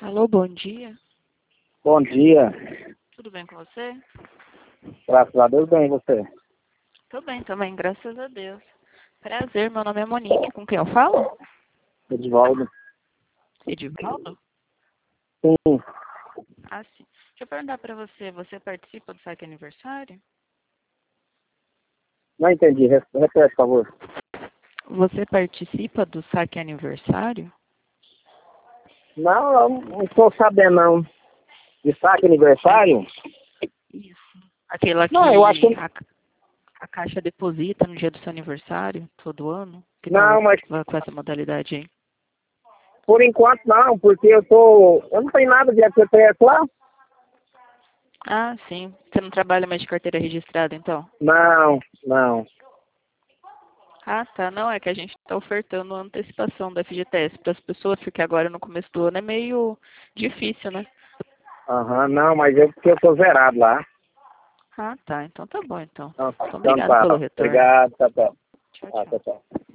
Alô, bom dia. Bom dia. Tudo bem com você? Graças a Deus, bem, e você? Tô bem também, graças a Deus. Prazer, meu nome é Monique. Com quem eu falo? Edivaldo. Edivaldo? Sim. Ah, sim. Deixa eu perguntar pra você, você participa do saque aniversário? Não entendi. Repete, por favor. Você participa do saque aniversário? Não, eu não estou sabendo, não. De saque aniversário? Isso. Aquela que Não, eu acho que... a Caixa deposita no dia do seu aniversário, todo ano? Que Não, tal mas com essa modalidade aí? por enquanto não, porque eu não tenho nada de FGTS lá. Ah, sim. Você não trabalha mais de carteira registrada, então? Não, não. Ah, tá. Não, é que a gente está ofertando a antecipação da FGTS para as pessoas, porque agora no começo do ano é meio difícil, né? Aham, não, mas porque eu tô zerado lá. Ah, tá. Então tá bom, então. Então, Então, então obrigado tá. pelo retorno. Obrigado, tchau, tchau. Tchau, Ah, tchau. tchau, tchau.